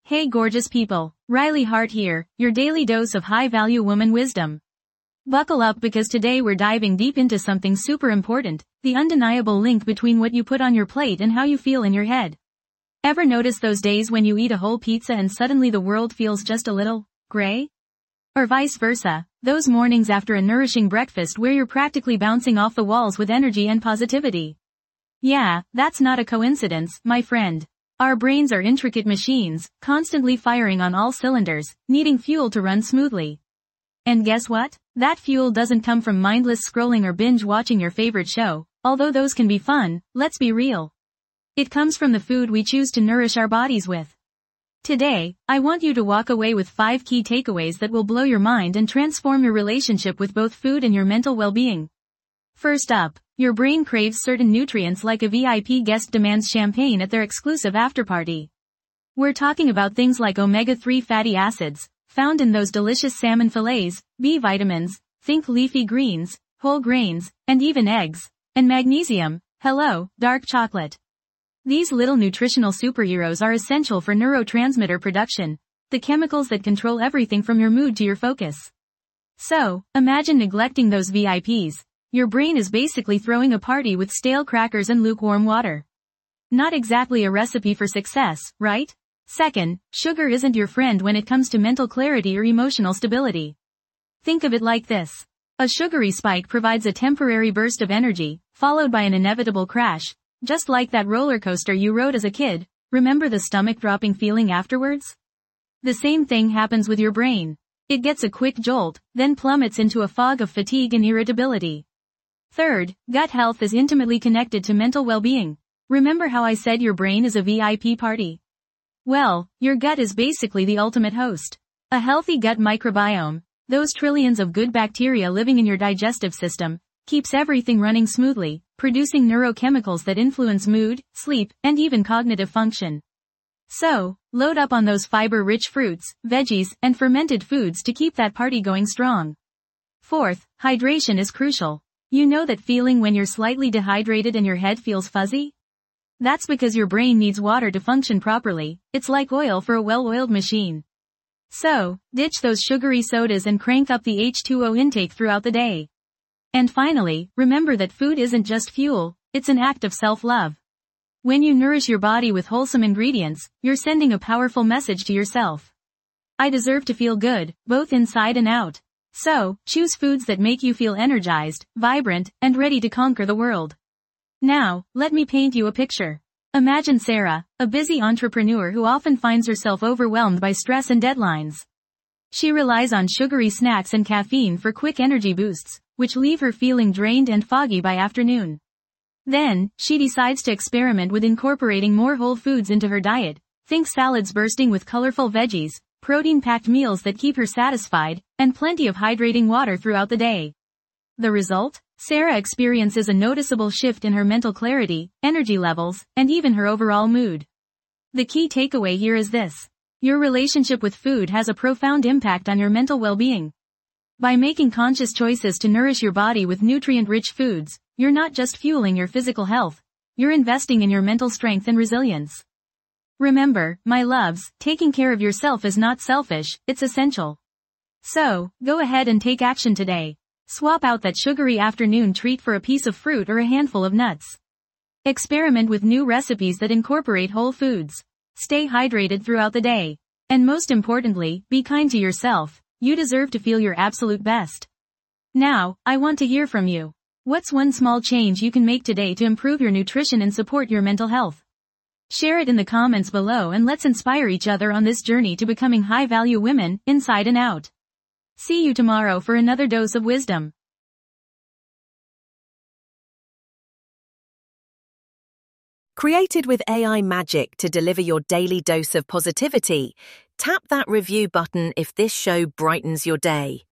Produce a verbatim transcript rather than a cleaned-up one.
Hey gorgeous people, Riley Hart here, your daily dose of high-value woman wisdom. Buckle up because today we're diving deep into something super important, the undeniable link between what you put on your plate and how you feel in your head. Ever notice those days when you eat a whole pizza and suddenly the world feels just a little gray? Or vice versa, those mornings after a nourishing breakfast where you're practically bouncing off the walls with energy and positivity. Yeah, that's not a coincidence, my friend. Our brains are intricate machines, constantly firing on all cylinders, needing fuel to run smoothly. And guess what? That fuel doesn't come from mindless scrolling or binge watching your favorite show, although those can be fun, let's be real. It comes from the food we choose to nourish our bodies with. Today, I want you to walk away with five key takeaways that will blow your mind and transform your relationship with both food and your mental well-being. First up, your brain craves certain nutrients like a V I P guest demands champagne at their exclusive afterparty. We're talking about things like omega three fatty acids, found in those delicious salmon fillets, B vitamins, think leafy greens, whole grains, and even eggs, and magnesium, hello, dark chocolate. These little nutritional superheroes are essential for neurotransmitter production, the chemicals that control everything from your mood to your focus. So, imagine neglecting those V I Ps. Your brain is basically throwing a party with stale crackers and lukewarm water. Not exactly a recipe for success, right? Second, sugar isn't your friend when it comes to mental clarity or emotional stability. Think of it like this. A sugary spike provides a temporary burst of energy, followed by an inevitable crash, just like that roller coaster you rode as a kid. Remember the stomach-dropping feeling afterwards? The same thing happens with your brain. It gets a quick jolt, then plummets into a fog of fatigue and irritability. Third, gut health is intimately connected to mental well-being. Remember how I said your brain is a V I P party? Well, your gut is basically the ultimate host. A healthy gut microbiome, those trillions of good bacteria living in your digestive system, keeps everything running smoothly, producing neurochemicals that influence mood, sleep, and even cognitive function. So, load up on those fiber-rich fruits, veggies, and fermented foods to keep that party going strong. Fourth, hydration is crucial. You know that feeling when you're slightly dehydrated and your head feels fuzzy? That's because your brain needs water to function properly. It's like oil for a well-oiled machine. So, ditch those sugary sodas and crank up the H two O intake throughout the day. And finally, remember that food isn't just fuel, it's an act of self-love. When you nourish your body with wholesome ingredients, you're sending a powerful message to yourself. I deserve to feel good, both inside and out. So, choose foods that make you feel energized, vibrant, and ready to conquer the world. Now, let me paint you a picture. Imagine Sarah, a busy entrepreneur who often finds herself overwhelmed by stress and deadlines. She relies on sugary snacks and caffeine for quick energy boosts, which leave her feeling drained and foggy by afternoon. Then, she decides to experiment with incorporating more whole foods into her diet. Think salads bursting with colorful veggies, protein-packed meals that keep her satisfied, and plenty of hydrating water throughout the day. The result? Sarah experiences a noticeable shift in her mental clarity, energy levels, and even her overall mood. The key takeaway here is this. Your relationship with food has a profound impact on your mental well-being. By making conscious choices to nourish your body with nutrient-rich foods, you're not just fueling your physical health, you're investing in your mental strength and resilience. Remember, my loves, taking care of yourself is not selfish, it's essential. So, go ahead and take action today. Swap out that sugary afternoon treat for a piece of fruit or a handful of nuts. Experiment with new recipes that incorporate whole foods. Stay hydrated throughout the day. And most importantly, be kind to yourself. You deserve to feel your absolute best. Now, I want to hear from you. What's one small change you can make today to improve your nutrition and support your mental health? Share it in the comments below and let's inspire each other on this journey to becoming high-value women, inside and out. See you tomorrow for another dose of wisdom. Created with A I magic to deliver your daily dose of positivity, tap that review button if this show brightens your day.